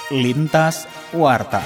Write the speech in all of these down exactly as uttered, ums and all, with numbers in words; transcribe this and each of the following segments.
Lintas Warta.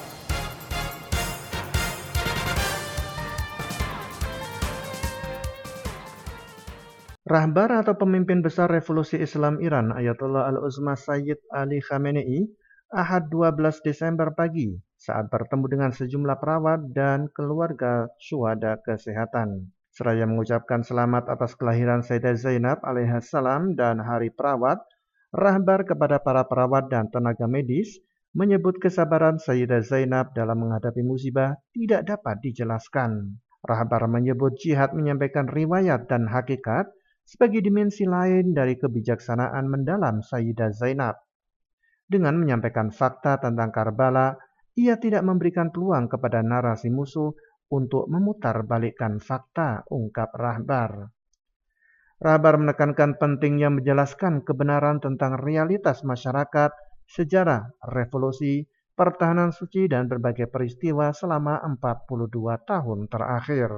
Rahbar atau pemimpin besar revolusi Islam Iran Ayatollah Al-Uzma Sayyid Ali Khamenei Ahad dua belas Desember pagi saat bertemu dengan sejumlah perawat dan keluarga syuhada kesehatan. Seraya mengucapkan selamat atas kelahiran Sayyidah Zainab alaihissalam dan Hari Perawat, Rahbar kepada para perawat dan tenaga medis menyebut kesabaran Sayyidah Zainab dalam menghadapi musibah tidak dapat dijelaskan. Rahbar menyebut jihad menyampaikan riwayat dan hakikat sebagai dimensi lain dari kebijaksanaan mendalam Sayyidah Zainab. Dengan menyampaikan fakta tentang Karbala, ia tidak memberikan peluang kepada narasi musuh untuk memutarbalikkan fakta, ungkap Rahbar. Rahbar menekankan pentingnya menjelaskan kebenaran tentang realitas masyarakat, sejarah, revolusi, pertahanan suci, dan berbagai peristiwa selama empat puluh dua tahun terakhir.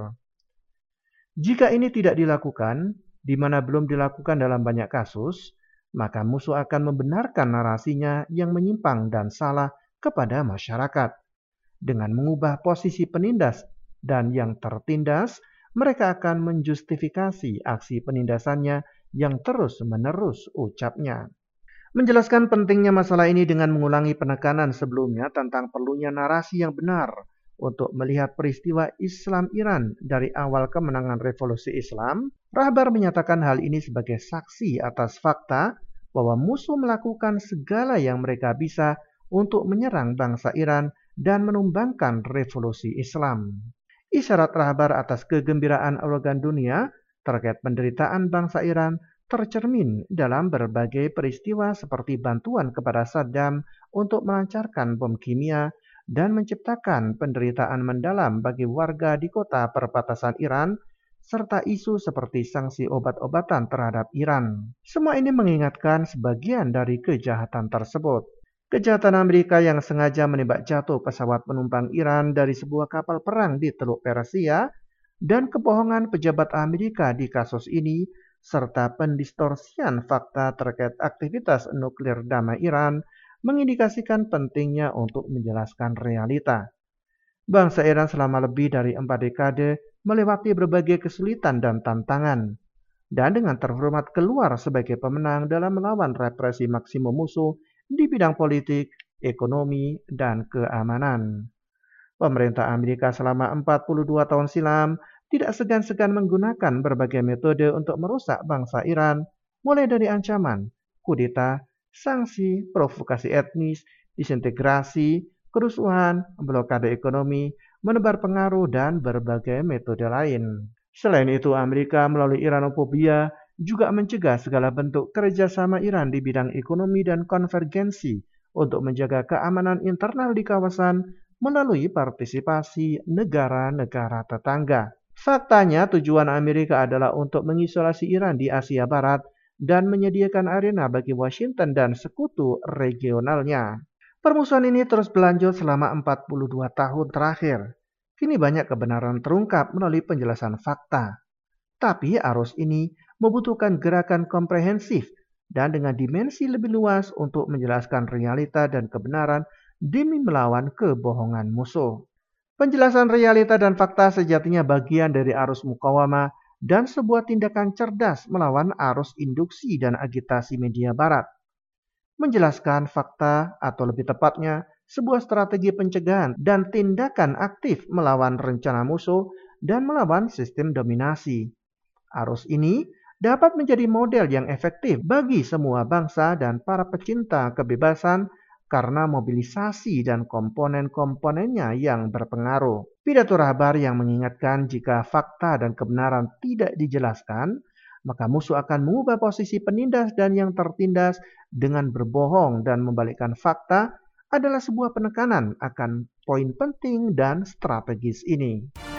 Jika ini tidak dilakukan, di mana belum dilakukan dalam banyak kasus, maka musuh akan membenarkan narasinya yang menyimpang dan salah kepada masyarakat. Dengan mengubah posisi penindas dan yang tertindas, mereka akan menjustifikasi aksi penindasannya yang terus-menerus, ucapnya. Menjelaskan pentingnya masalah ini dengan mengulangi penekanan sebelumnya tentang perlunya narasi yang benar untuk melihat peristiwa Islam Iran dari awal kemenangan revolusi Islam, Rahbar menyatakan hal ini sebagai saksi atas fakta bahwa musuh melakukan segala yang mereka bisa untuk menyerang bangsa Iran dan menumbangkan revolusi Islam. Isyarat Rahbar atas kegembiraan organ dunia terkait penderitaan bangsa Iran tercermin dalam berbagai peristiwa seperti bantuan kepada Saddam untuk melancarkan bom kimia dan menciptakan penderitaan mendalam bagi warga di kota perbatasan Iran, serta isu seperti sanksi obat-obatan terhadap Iran. Semua ini mengingatkan sebagian dari kejahatan tersebut. Kejahatan Amerika yang sengaja menembak jatuh pesawat penumpang Iran dari sebuah kapal perang di Teluk Persia, dan kebohongan pejabat Amerika di kasus ini, serta pendistorsian fakta terkait aktivitas nuklir damai Iran, mengindikasikan pentingnya untuk menjelaskan realita. Bangsa Iran selama lebih dari empat dekade melewati berbagai kesulitan dan tantangan, dan dengan terhormat keluar sebagai pemenang dalam melawan represi maksimum musuh di bidang politik, ekonomi, dan keamanan. Pemerintah Amerika selama empat puluh dua tahun silam tidak segan-segan menggunakan berbagai metode untuk merusak bangsa Iran, mulai dari ancaman, kudeta, sanksi, provokasi etnis, disintegrasi, kerusuhan, blokade ekonomi, menebar pengaruh, dan berbagai metode lain. Selain itu, Amerika melalui Iranofobia juga mencegah segala bentuk kerjasama Iran di bidang ekonomi dan konvergensi untuk menjaga keamanan internal di kawasan melalui partisipasi negara-negara tetangga. Faktanya, tujuan Amerika adalah untuk mengisolasi Iran di Asia Barat dan menyediakan arena bagi Washington dan sekutu regionalnya. Permusuhan ini terus berlanjut selama empat puluh dua tahun terakhir. Kini banyak kebenaran terungkap melalui penjelasan fakta. Tapi arus ini membutuhkan gerakan komprehensif dan dengan dimensi lebih luas untuk menjelaskan realita dan kebenaran demi melawan kebohongan musuh. Penjelasan realita dan fakta sejatinya bagian dari arus mukawamah dan sebuah tindakan cerdas melawan arus induksi dan agitasi media barat. Menjelaskan fakta, atau lebih tepatnya, sebuah strategi pencegahan dan tindakan aktif melawan rencana musuh dan melawan sistem dominasi. Arus ini dapat menjadi model yang efektif bagi semua bangsa dan para pecinta kebebasan karena mobilisasi dan komponen-komponennya yang berpengaruh. Pidato Rahbar yang mengingatkan jika fakta dan kebenaran tidak dijelaskan, maka musuh akan mengubah posisi penindas dan yang tertindas dengan berbohong dan membalikkan fakta adalah sebuah penekanan akan poin penting dan strategis ini.